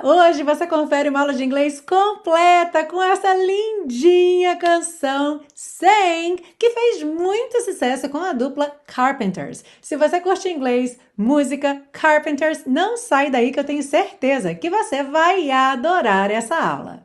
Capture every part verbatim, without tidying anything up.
Hoje você confere uma aula de inglês completa com essa lindinha canção Sang, que fez muito sucesso com a dupla Carpenters. Se você curte inglês, música, Carpenters, não sai daí que eu tenho certeza que você vai adorar essa aula.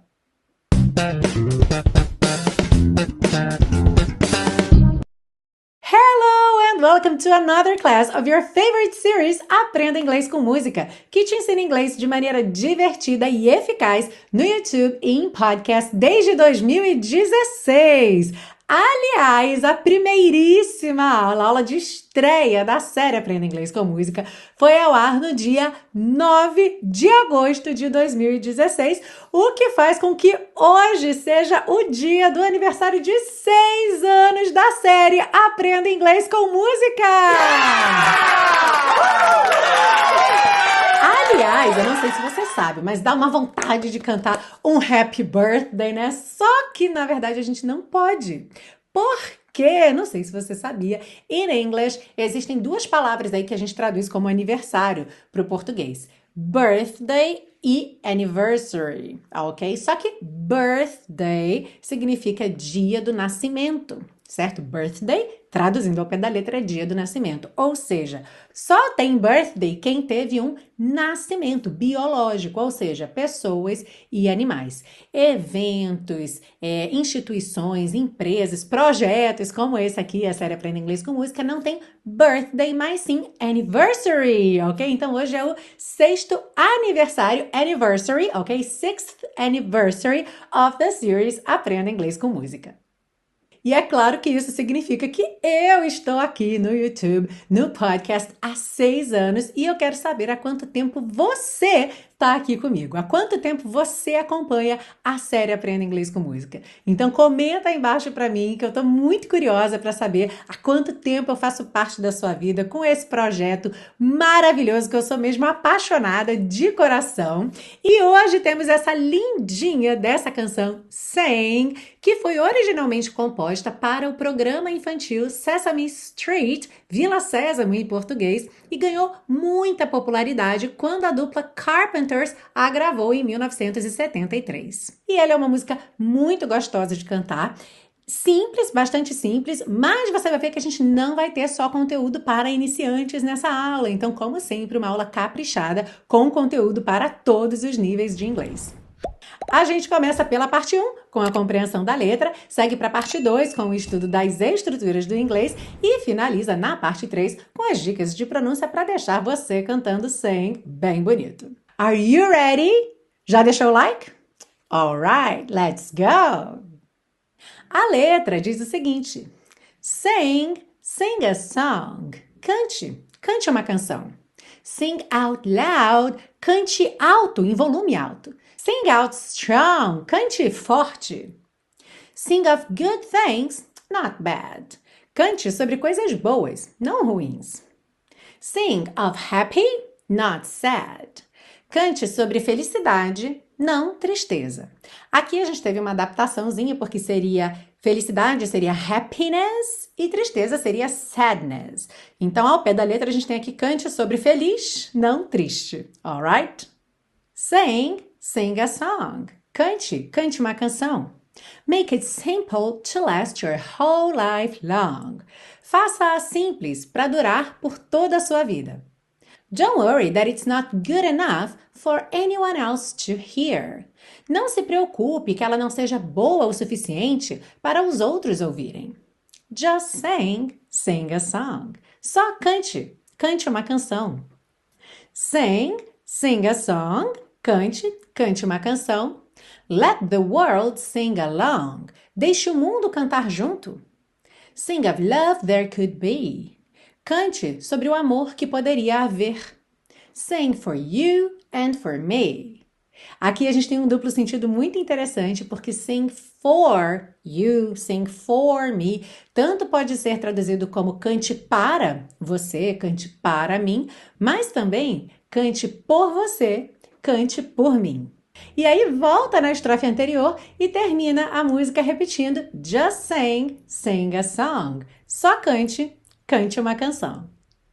Hello and welcome to another class of your favorite series Aprenda Inglês com Música, que te ensina inglês de maneira divertida e eficaz no YouTube e em podcast desde dois mil e dezesseis. Aliás, a primeiríssima aula, a aula de estreia da série Aprenda Inglês com Música, foi ao ar no dia nove de agosto de dois mil e dezesseis, o que faz com que hoje seja o dia do aniversário de seis anos da série Aprenda Inglês com Música! Aliás, eu não sei se você sabe, mas dá uma vontade de cantar um Happy Birthday, né? Só que, na verdade, a gente não pode. Por quê? Não sei se você sabia. In English, existem duas palavras aí que a gente traduz como aniversário para o português. Birthday e anniversary, ok? Só que birthday significa dia do nascimento, certo? Birthday, traduzindo ao pé da letra, é dia do nascimento. Ou seja, só tem birthday quem teve um nascimento biológico, ou seja, pessoas e animais. Eventos, é, instituições, empresas, projetos, como esse aqui, a série Aprenda Inglês com Música, não tem birthday, mas sim anniversary, ok? Então hoje é o sexto aniversário, anniversary, ok? Sixth anniversary of the series Aprenda Inglês com Música. E é claro que isso significa que eu estou aqui no YouTube, no podcast, há seis anos e eu quero saber há quanto tempo você está aqui comigo. Há quanto tempo você acompanha a série Aprenda Inglês com Música? Então comenta aí embaixo para mim que eu estou muito curiosa para saber há quanto tempo eu faço parte da sua vida com esse projeto maravilhoso que eu sou mesmo apaixonada de coração. E hoje temos essa lindinha dessa canção Sang, que foi originalmente composta para o programa infantil Sesame Street, Vila Sésamo em português, e ganhou muita popularidade quando a dupla Carpenters a gravou em mil novecentos e setenta e três. E ela é uma música muito gostosa de cantar, simples, bastante simples, mas você vai ver que a gente não vai ter só conteúdo para iniciantes nessa aula. Então, como sempre, uma aula caprichada com conteúdo para todos os níveis de inglês. A gente começa pela parte um, com a compreensão da letra, segue para a parte dois, com o estudo das estruturas do inglês e finaliza na parte três com as dicas de pronúncia para deixar você cantando Sang bem bonito. Are you ready? Já deixou o like? Alright, let's go! A letra diz o seguinte: Sing, sing a song. Cante, cante uma canção. Sing out loud, cante alto, em volume alto. Sing out strong, cante forte. Sing of good things, not bad. Cante sobre coisas boas, não ruins. Sing of happy, not sad. Cante sobre felicidade, não tristeza. Aqui a gente teve uma adaptaçãozinha, porque seria felicidade seria happiness e tristeza seria sadness. Então, ao pé da letra, a gente tem aqui cante sobre feliz, não triste. Alright? Sing, sing a song. Cante, cante uma canção. Make it simple to last your whole life long. Faça-a simples para durar por toda a sua vida. Don't worry that it's not good enough for anyone else to hear. Não se preocupe que ela não seja boa o suficiente para os outros ouvirem. Just sing, sing a song. Só cante, cante uma canção. Sing, sing a song. Cante, cante uma canção. Let the world sing along. Deixe o mundo cantar junto. Sing of love there could be. Cante sobre o amor que poderia haver. Sing for you and for me. Aqui a gente tem um duplo sentido muito interessante, porque sing for you, sing for me, tanto pode ser traduzido como cante para você, cante para mim, mas também cante por você, cante por mim. E aí volta na estrofe anterior e termina a música repetindo Just sing, sing a song. Só cante, cante uma canção.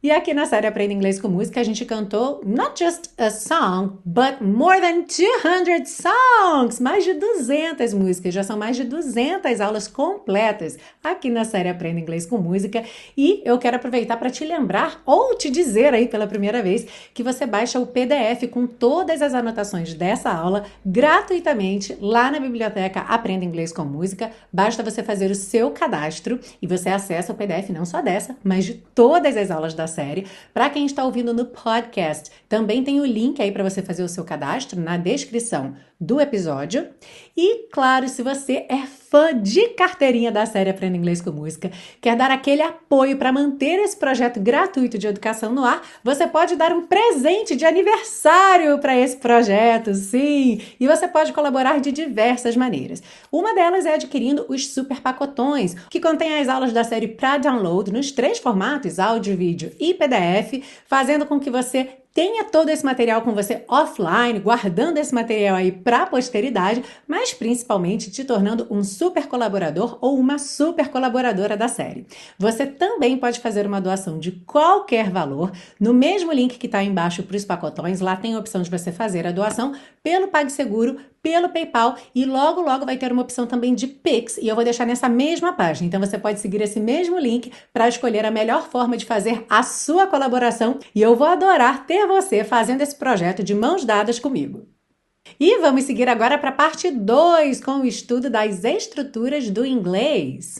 E aqui na série Aprenda Inglês com Música, a gente cantou not just a song, but more than two hundred songs! Mais de duzentas músicas, já são mais de duzentas aulas completas aqui na série Aprenda Inglês com Música. E eu quero aproveitar para te lembrar, ou te dizer aí pela primeira vez, que você baixa o P D F com todas as anotações dessa aula gratuitamente lá na biblioteca Aprenda Inglês com Música. Basta você fazer o seu cadastro e você acessa o P D F não só dessa, mas de todas as aulas da série. Para quem está ouvindo no podcast, também tem o link aí para você fazer o seu cadastro na descrição do episódio. E, claro, se você é fã de carteirinha da série Aprenda Inglês com Música, quer dar aquele apoio para manter esse projeto gratuito de educação no ar, você pode dar um presente de aniversário para esse projeto, sim! E você pode colaborar de diversas maneiras. Uma delas é adquirindo os super pacotões, que contém as aulas da série para download nos três formatos, áudio, vídeo e P D F, fazendo com que você tenha todo esse material com você offline, guardando esse material aí para a posteridade, mas principalmente te tornando um super colaborador ou uma super colaboradora da série. Você também pode fazer uma doação de qualquer valor. No mesmo link que está embaixo para os pacotões, lá tem a opção de você fazer a doação pelo PagSeguro, pelo PayPal e logo, logo vai ter uma opção também de Pix e eu vou deixar nessa mesma página. Então você pode seguir esse mesmo link para escolher a melhor forma de fazer a sua colaboração e eu vou adorar ter você fazendo esse projeto de mãos dadas comigo. E vamos seguir agora para a parte dois com o estudo das estruturas do inglês.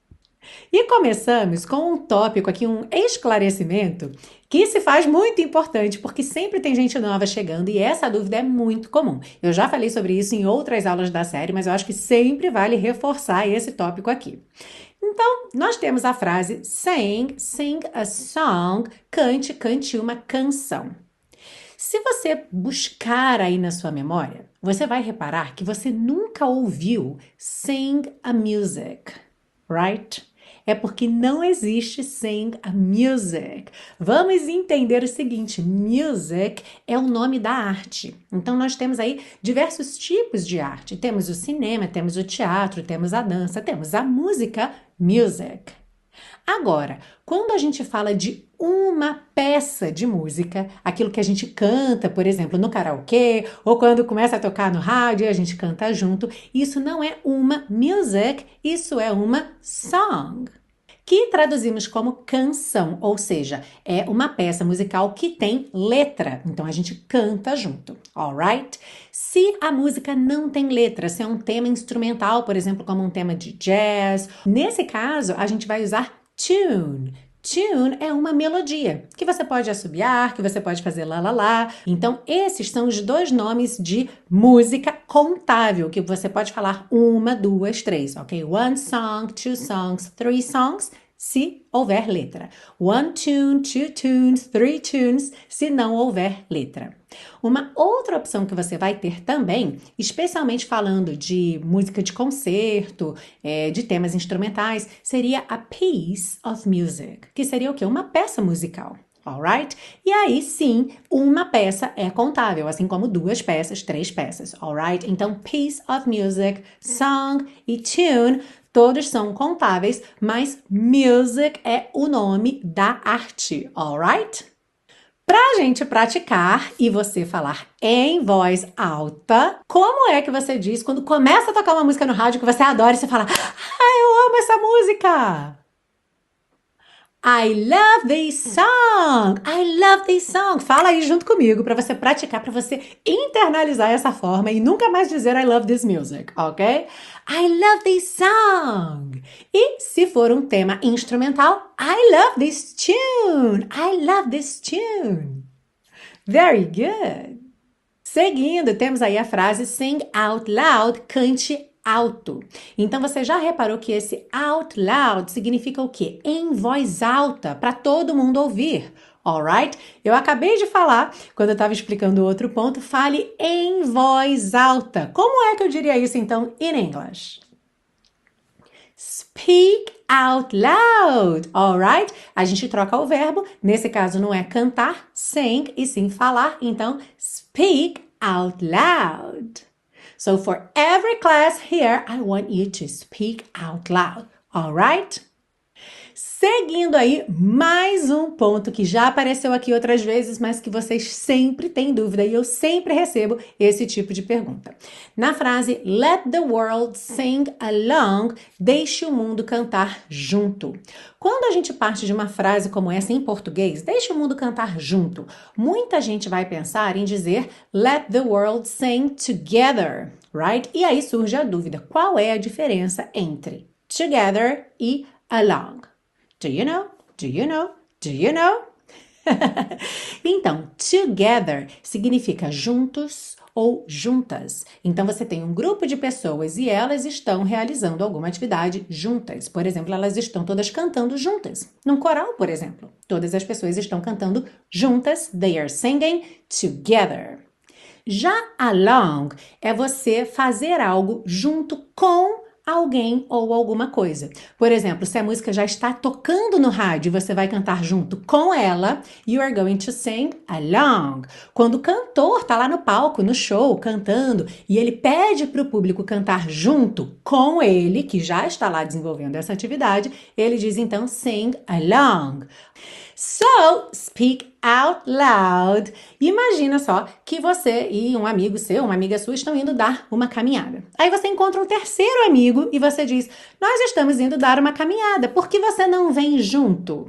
E começamos com um tópico aqui, um esclarecimento que se faz muito importante porque sempre tem gente nova chegando e essa dúvida é muito comum. Eu já falei sobre isso em outras aulas da série, mas eu acho que sempre vale reforçar esse tópico aqui. Então, nós temos a frase sing, sing a song, cante, cante uma canção. Se você buscar aí na sua memória, você vai reparar que você nunca ouviu sing a music, right? É porque não existe sing a music. Vamos entender o seguinte, music é o nome da arte. Então, nós temos aí diversos tipos de arte. Temos o cinema, temos o teatro, temos a dança, temos a música, music. Agora, quando a gente fala de uma peça de música, aquilo que a gente canta, por exemplo, no karaokê, ou quando começa a tocar no rádio e a gente canta junto, isso não é uma music, isso é uma song, que traduzimos como canção, ou seja, é uma peça musical que tem letra, então a gente canta junto, alright? Se a música não tem letra, se é um tema instrumental, por exemplo, como um tema de jazz, nesse caso a gente vai usar tune. Tune é uma melodia que você pode assobiar, que você pode fazer lá, lá, lá. Então, esses são os dois nomes de música contável, que você pode falar uma, duas, três, ok? One song, two songs, three songs, se houver letra. One tune, two tunes, three tunes, se não houver letra. Uma outra opção que você vai ter também, especialmente falando de música de concerto, é, de temas instrumentais, seria a piece of music, que seria o quê? Uma peça musical. Alright? E aí sim, uma peça é contável, assim como duas peças, três peças, alright? Então, piece of music, song e tune, todos são contáveis, mas music é o nome da arte, alright? Pra gente praticar e você falar em voz alta, como é que você diz quando começa a tocar uma música no rádio que você adora e você fala, ah, eu amo essa música! I love this song! I love this song! Fala aí junto comigo para você praticar, para você internalizar essa forma e nunca mais dizer I love this music, ok? I love this song! E se for um tema instrumental, I love this tune! I love this tune! Very good! Seguindo, temos aí a frase sing out loud, cante alto. Então, você já reparou que esse out loud significa o quê? Em voz alta, para todo mundo ouvir. Alright? Eu acabei de falar, quando eu estava explicando o outro ponto, fale em voz alta. Como é que eu diria isso, então, in English? Speak out loud, alright? A gente troca o verbo, nesse caso não é cantar, sing, e sim falar, então, speak out loud. So for every class here, I want you to speak out loud, alright? seguindo aí, mais um ponto que já apareceu aqui outras vezes, mas que vocês sempre têm dúvida e eu sempre recebo esse tipo de pergunta. Na frase Let the world sing along, deixe o mundo cantar junto. Quando a gente parte de uma frase como essa em português, deixe o mundo cantar junto, muita gente vai pensar em dizer Let the world sing together, right? E aí surge a dúvida, qual é a diferença entre together e along? Do you know? Do you know? Do you know? Então, together significa juntos ou juntas. Então, você tem um grupo de pessoas e elas estão realizando alguma atividade juntas. Por exemplo, elas estão todas cantando juntas. Num coral, por exemplo, todas as pessoas estão cantando juntas. They are singing together. Já along é você fazer algo junto com alguém ou alguma coisa. Por exemplo, se a música já está tocando no rádio e você vai cantar junto com ela, you are going to sing along. Quando o cantor está lá no palco, no show, cantando, e ele pede para o público cantar junto com ele, que já está lá desenvolvendo essa atividade, ele diz então sing along. So, speak out loud. Imagina só que você e um amigo seu, uma amiga sua, estão indo dar uma caminhada. Aí você encontra um terceiro amigo e você diz, nós estamos indo dar uma caminhada, por que você não vem junto?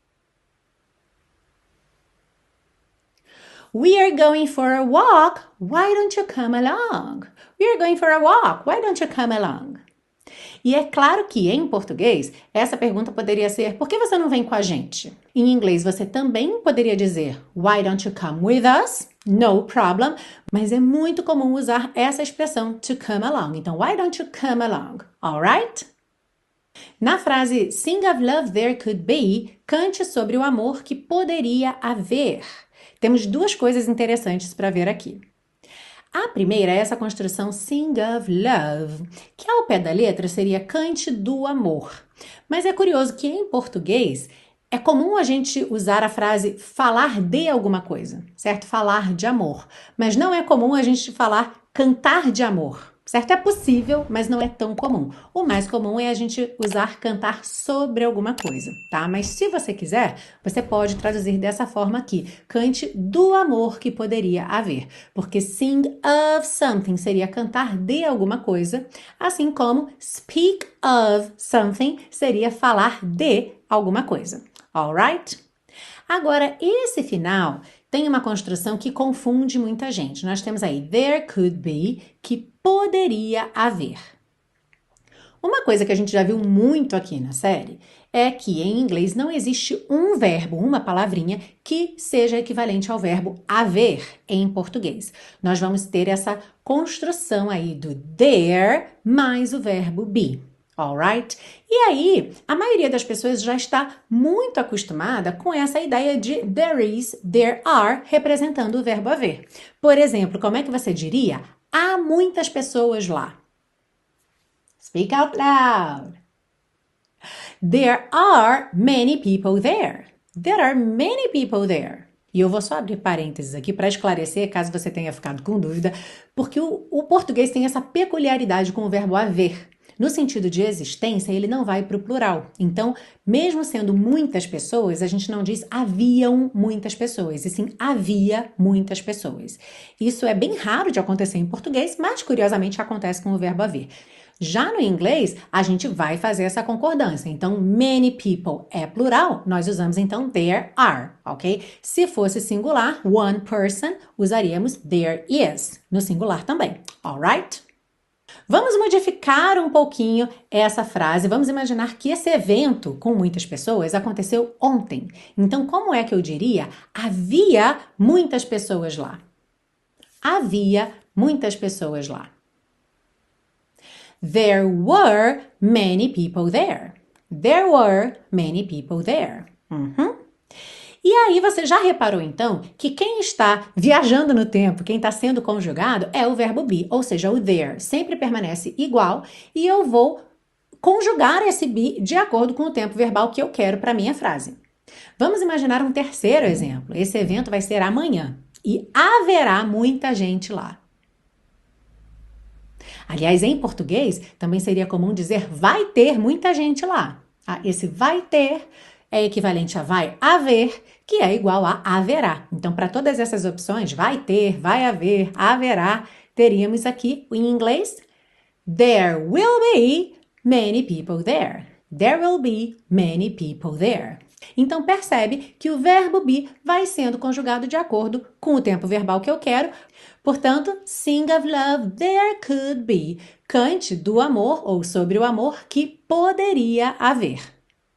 We are going for a walk, why don't you come along? We are going for a walk, why don't you come along? E é claro que, em português, essa pergunta poderia ser, por que você não vem com a gente? Em inglês, você também poderia dizer, why don't you come with us? No problem. Mas é muito comum usar essa expressão, to come along. Então, why don't you come along? Alright? Na frase, sing of love there could be, cante sobre o amor que poderia haver. Temos duas coisas interessantes para ver aqui. A primeira é essa construção sing of love, que ao pé da letra seria cante do amor. Mas é curioso que em português é comum a gente usar a frase falar de alguma coisa, certo? Falar de amor. Mas não é comum a gente falar cantar de amor, certo? É possível, mas não é tão comum. O mais comum é a gente usar cantar sobre alguma coisa, tá? Mas se você quiser, você pode traduzir dessa forma aqui. Cante do amor que poderia haver. Porque sing of something seria cantar de alguma coisa, assim como speak of something seria falar de alguma coisa. Alright? Agora, esse final tem uma construção que confunde muita gente. Nós temos aí there could be, que poderia haver. Uma coisa que a gente já viu muito aqui na série é que em inglês não existe um verbo, uma palavrinha, que seja equivalente ao verbo haver em português. Nós vamos ter essa construção aí do there mais o verbo be. Alright? E aí, a maioria das pessoas já está muito acostumada com essa ideia de there is, there are, representando o verbo haver. Por exemplo, como é que você diria? Há muitas pessoas lá. Speak out loud. There are many people there. There are many people there. E eu vou só abrir parênteses aqui para esclarecer, caso você tenha ficado com dúvida, porque o, o português tem essa peculiaridade com o verbo haver. No sentido de existência, ele não vai para o plural. Então, mesmo sendo muitas pessoas, a gente não diz haviam muitas pessoas, e sim havia muitas pessoas. Isso é bem raro de acontecer em português, mas curiosamente acontece com o verbo haver. Já no inglês, a gente vai fazer essa concordância. Então, many people é plural, nós usamos então there are, ok? Se fosse singular, one person, usaríamos there is, no singular também, alright? Vamos modificar um pouquinho essa frase. Vamos imaginar que esse evento com muitas pessoas aconteceu ontem. Então, como é que eu diria? Havia muitas pessoas lá. Havia muitas pessoas lá. There were many people there. There were many people there. Uhum. E aí você já reparou então que quem está viajando no tempo, quem está sendo conjugado é o verbo be, ou seja, o there sempre permanece igual e eu vou conjugar esse be de acordo com o tempo verbal que eu quero para minha frase. Vamos imaginar um terceiro exemplo. Esse evento vai ser amanhã e haverá muita gente lá. Aliás, em português também seria comum dizer vai ter muita gente lá. Ah, esse vai ter é equivalente a vai haver, que é igual a haverá. Então, para todas essas opções, vai ter, vai haver, haverá, teríamos aqui em inglês there will be many people there. There will be many people there. Então, percebe que o verbo be vai sendo conjugado de acordo com o tempo verbal que eu quero. Portanto, sing of love there could be. Cante do amor ou sobre o amor que poderia haver.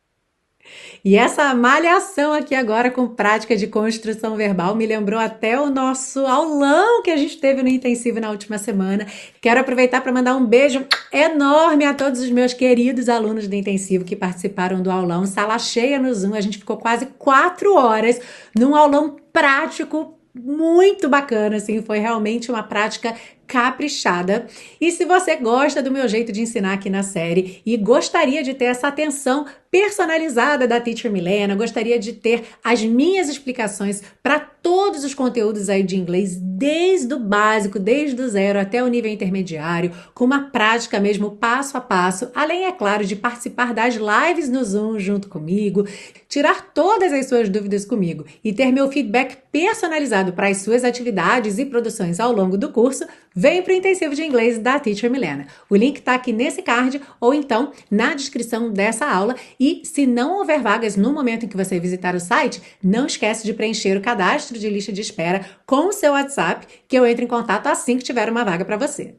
E essa malhação aqui agora com prática de construção verbal me lembrou até o nosso aulão que a gente teve no intensivo na última semana. Quero aproveitar para mandar um beijo enorme a todos os meus queridos alunos do intensivo que participaram do aulão. Sala cheia no Zoom, a gente ficou quase quatro horas num aulão prático muito bacana, assim, foi realmente uma prática caprichada. E se você gosta do meu jeito de ensinar aqui na série e gostaria de ter essa atenção personalizada da Teacher Milena, gostaria de ter as minhas explicações para todos os conteúdos aí de inglês, desde o básico, desde o zero até o nível intermediário, com uma prática mesmo passo a passo, além, é claro, de participar das lives no Zoom junto comigo, tirar todas as suas dúvidas comigo e ter meu feedback personalizado para as suas atividades e produções ao longo do curso, vem para o intensivo de inglês da Teacher Milena. O link está aqui nesse card ou então na descrição dessa aula. E se não houver vagas no momento em que você visitar o site, não esquece de preencher o cadastro de lista de espera com o seu WhatsApp, que eu entro em contato assim que tiver uma vaga para você.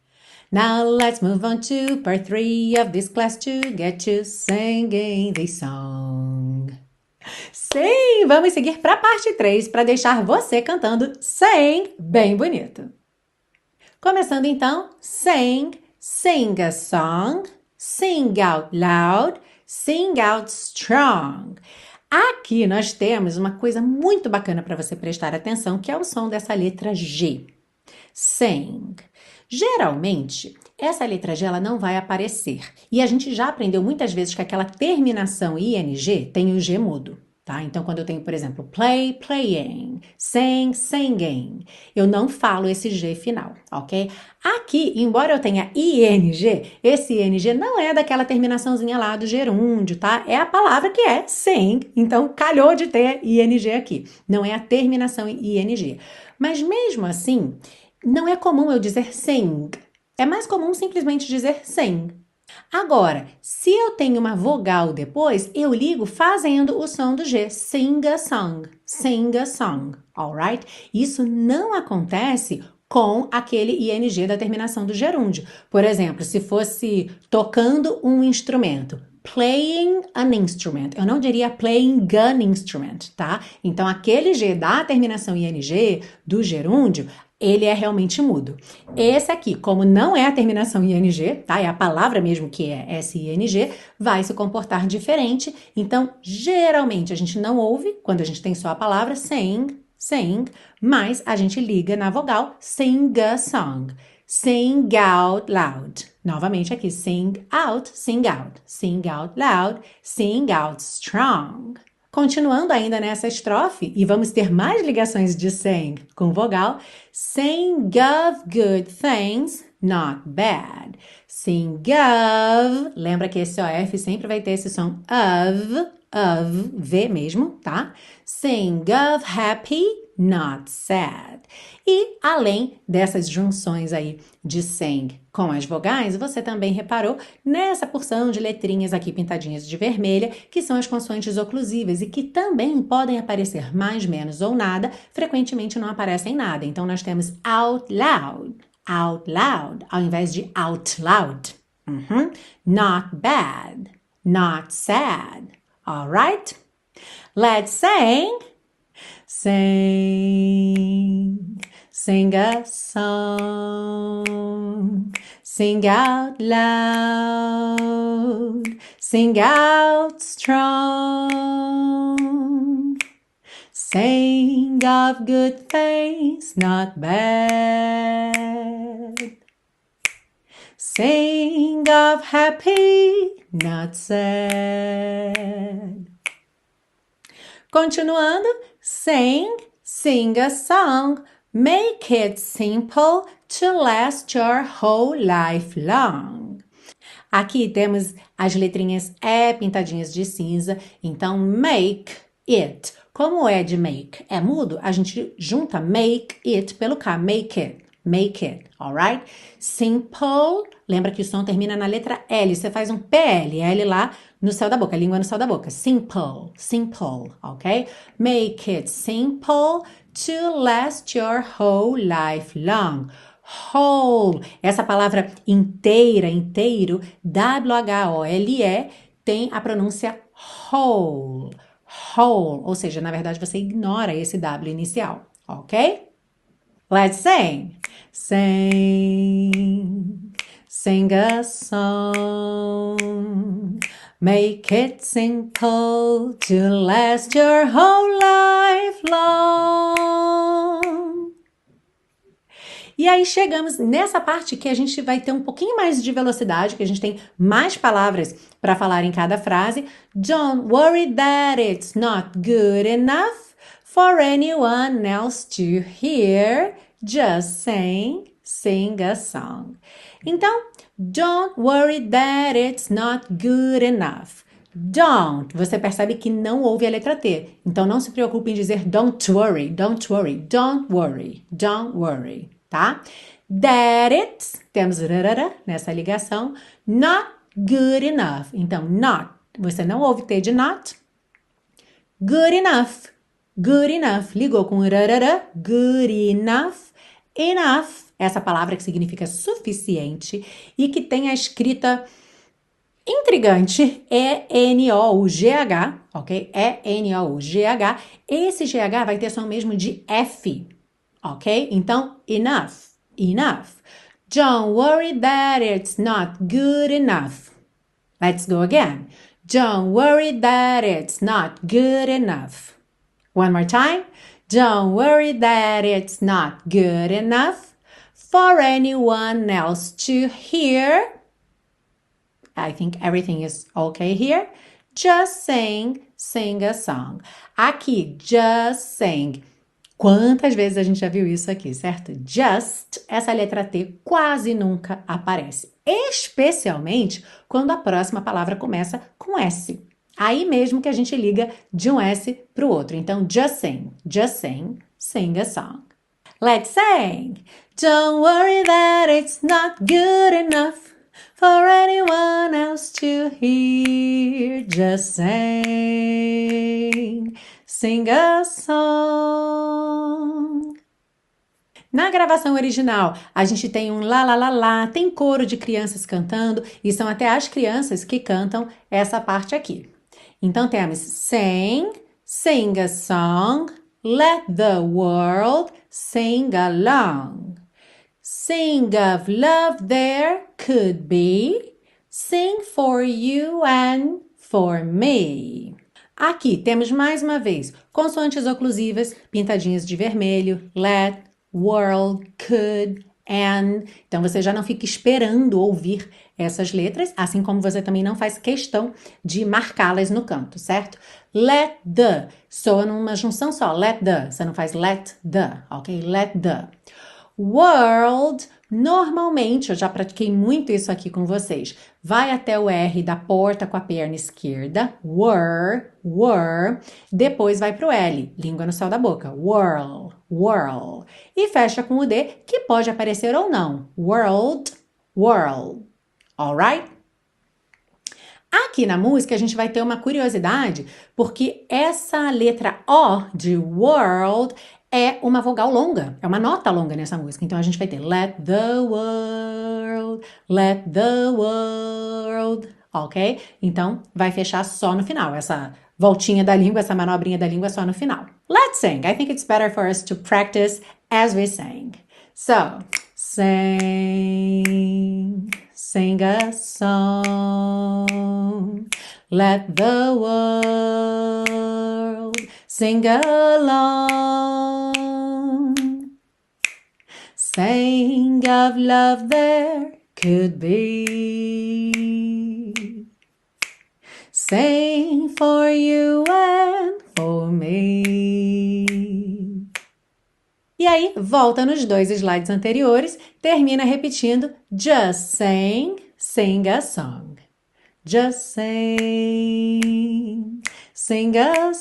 Now let's move on to part three of this class to get you singing this song. Sim, vamos seguir para a parte três para deixar você cantando sing bem bonito. Começando então, sing, sing a song, sing out loud, sing out strong. Aqui nós temos uma coisa muito bacana para você prestar atenção, que é o som dessa letra G. Sing. Geralmente, essa letra G ela não vai aparecer. E a gente já aprendeu muitas vezes que aquela terminação ing tem o G mudo. Tá? Então, quando eu tenho, por exemplo, play, playing, sing, singing, eu não falo esse G final, ok? Aqui, embora eu tenha ing, esse ing não é daquela terminaçãozinha lá do gerúndio, tá? É a palavra que é sing, então calhou de ter ing aqui. Não é a terminação em ing. Mas mesmo assim, não é comum eu dizer sing. É mais comum simplesmente dizer sing. Agora, se eu tenho uma vogal depois, eu ligo fazendo o som do G. Sing a song, sing a song, alright? Isso não acontece com aquele ing da terminação do gerúndio. Por exemplo, se fosse tocando um instrumento, playing an instrument. Eu não diria playing an instrument, tá? Então, aquele G da terminação ing do gerúndio, ele é realmente mudo. Esse aqui, como não é a terminação ing, tá? É a palavra mesmo que é sing, vai se comportar diferente. Então, geralmente, a gente não ouve quando a gente tem só a palavra sing, sing, mas a gente liga na vogal sing a song. Sing out loud. Novamente aqui, sing out, sing out, sing out loud, sing out strong. Continuando ainda nessa estrofe, e vamos ter mais ligações de sing com vogal, sing of good things, not bad. Sing of, lembra que esse O F sempre vai ter esse som of, of, V mesmo, tá? Sing of happy, not sad. E além dessas junções aí de sing com as vogais, você também reparou nessa porção de letrinhas aqui pintadinhas de vermelha, que são as consoantes oclusivas e que também podem aparecer mais, menos ou nada, frequentemente não aparecem nada. Então nós temos out loud, out loud, ao invés de out loud. Uhum. Not bad, not sad. Alright? Let's sing. Sing, sing a song, sing out loud, sing out strong. Sing of good things, not bad. Sing of happy, not sad. Continuando, sing, sing a song, make it simple to last your whole life long. Aqui temos as letrinhas E pintadinhas de cinza, então make it. Como é de make? É mudo? A gente junta make it pelo K, make it, make it, alright? Simple, lembra que o som termina na letra L, você faz um P L, L lá no céu da boca, língua no céu da boca. Simple, simple, ok? Make it simple to last your whole life long. Whole, essa palavra inteira, inteiro, W H O L E, tem a pronúncia whole, whole, ou seja, na verdade você ignora esse W inicial, ok? Let's sing. Sing, sing a song. Make it simple to last your whole life long. E aí chegamos nessa parte que a gente vai ter um pouquinho mais de velocidade, que a gente tem mais palavras para falar em cada frase. Don't worry that it's not good enough for anyone else to hear. Just sing, sing a song. Então, don't worry that it's not good enough. Don't, você percebe que não houve a letra T. Então, não se preocupe em dizer don't worry, don't worry, don't worry, don't worry, tá? That it's, temos rarara nessa ligação, not good enough. Então, not, você não ouve T de not. Good enough, good enough, ligou com rarara, good enough. Enough, essa palavra que significa suficiente e que tem a escrita intrigante, E N O U G H, ok? E N O U G H. Esse G H vai ter som mesmo de F, ok? Então, enough, enough. Don't worry that it's not good enough. Let's go again. Don't worry that it's not good enough. One more time. Don't worry that it's not good enough for anyone else to hear. I think everything is okay here. Just sing, sing a song. Aqui, just sing. Quantas vezes a gente já viu isso aqui, certo? Just, essa letra T quase nunca aparece. Especialmente quando a próxima palavra começa com S. Aí mesmo que a gente liga de um S para o outro. Então, just sing, just sing, sing a song. Let's sing! Don't worry that it's not good enough for anyone else to hear. Just sing, sing a song. Na gravação original, a gente tem um lá, lá, lá, lá, tem coro de crianças cantando e são até as crianças que cantam essa parte aqui. Então, temos sing, sing a song, let the world sing along. Sing of love there could be, sing for you and for me. Aqui temos mais uma vez consoantes oclusivas pintadinhas de vermelho, let, world, could, and. Então, você já não fica esperando ouvir essas letras, assim como você também não faz questão de marcá-las no canto, certo? Let the, soa numa junção só, let the, você não faz let the, ok? Let the. World, normalmente, eu já pratiquei muito isso aqui com vocês, vai até o R da porta com a perna esquerda, were, were, depois vai para o L, língua no céu da boca, whirl, whirl, e fecha com o D, que pode aparecer ou não, world, world. Alright? Aqui na música a gente vai ter uma curiosidade, porque essa letra O de world é uma vogal longa, é uma nota longa nessa música. Então a gente vai ter let the world, let the world, ok? Então vai fechar só no final, essa voltinha da língua, essa manobrinha da língua só no final. Let's sing. I think it's better for us to practice as we sing. So, sing. Sing a song, let the world sing along. Sing of love there could be. Sing for you and for me. E aí, volta nos dois slides anteriores, termina repetindo just sing, sing a song. Just sing, sing a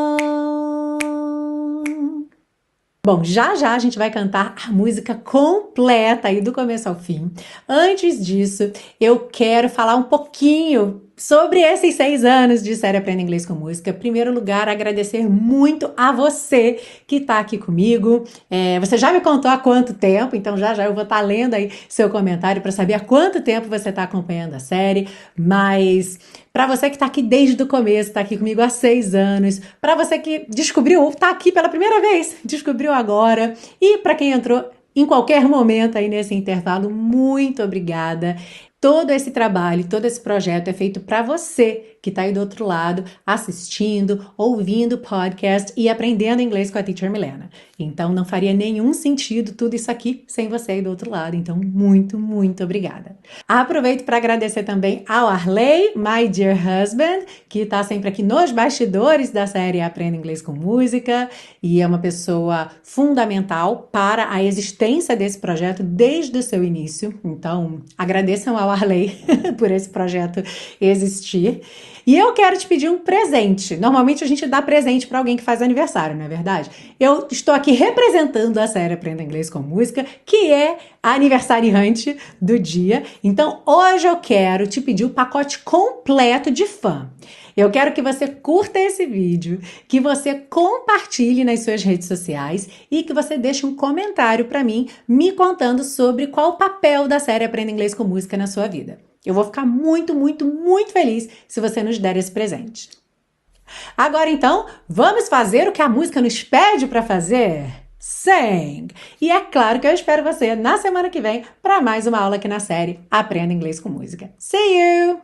song. Bom, já já a gente vai cantar a música completa aí do começo ao fim. Antes disso, eu quero falar um pouquinho sobre esses seis anos de série Aprenda Inglês com Música. Em primeiro lugar, agradecer muito a você que está aqui comigo. É, você já me contou há quanto tempo, então já já eu vou estar tá lendo aí seu comentário para saber há quanto tempo você está acompanhando a série. Mas para você que está aqui desde o começo, está aqui comigo há seis anos, para você que descobriu, está aqui pela primeira vez, descobriu agora, e para quem entrou em qualquer momento aí nesse intervalo, muito obrigada. Todo esse trabalho, todo esse projeto é feito para você que está aí do outro lado, assistindo, ouvindo o podcast e aprendendo inglês com a Teacher Milena. Então, não faria nenhum sentido tudo isso aqui sem você aí do outro lado. Então, muito, muito obrigada. Aproveito para agradecer também ao Arley, my dear husband, que está sempre aqui nos bastidores da série Aprenda Inglês com Música e é uma pessoa fundamental para a existência desse projeto desde o seu início. Então, agradeçam ao Arley por esse projeto existir. E eu quero te pedir um presente. Normalmente a gente dá presente para alguém que faz aniversário, não é verdade? Eu estou aqui representando a série Aprenda Inglês com Música, que é a aniversariante do dia. Então, hoje eu quero te pedir o pacote completo de fã. Eu quero que você curta esse vídeo, que você compartilhe nas suas redes sociais e que você deixe um comentário para mim me contando sobre qual o papel da série Aprenda Inglês com Música na sua vida. Eu vou ficar muito, muito, muito feliz se você nos der esse presente. Agora então, vamos fazer o que a música nos pede para fazer? Sing! E é claro que eu espero você na semana que vem para mais uma aula aqui na série Aprenda Inglês com Música. See you!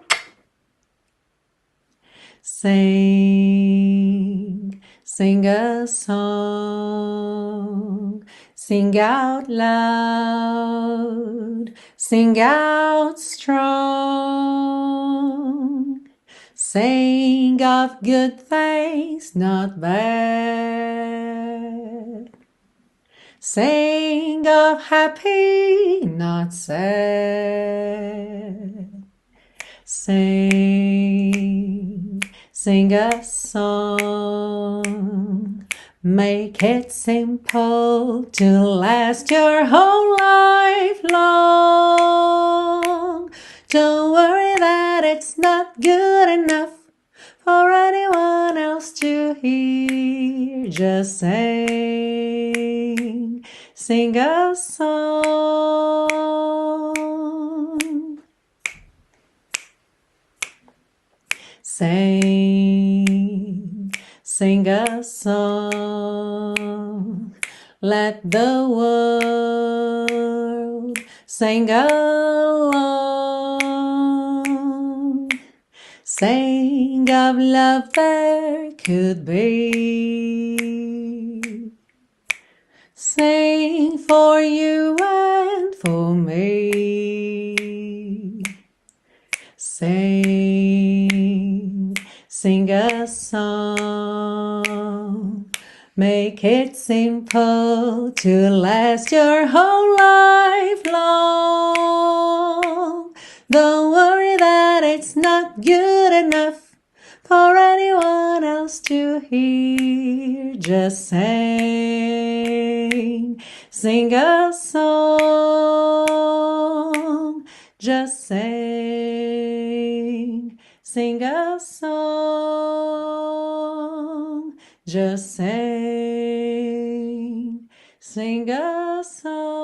Sing, sing a song, sing out loud, sing out strong. Sing of good things, not bad. Sing of happy, not sad. Sing, sing a song. Make it simple to last your whole life long. Don't worry that it's not good enough for anyone else to hear. Just sing, sing a song. Sing, sing a song. Let the world sing along. Sing of love there could be. Sing for you and for me. Sing, sing a song. Make it simple to last your whole life long. Don't worry that it's not good enough for anyone else to hear. Just sing, sing a song. Just sing, sing a song. Just sing, sing a song.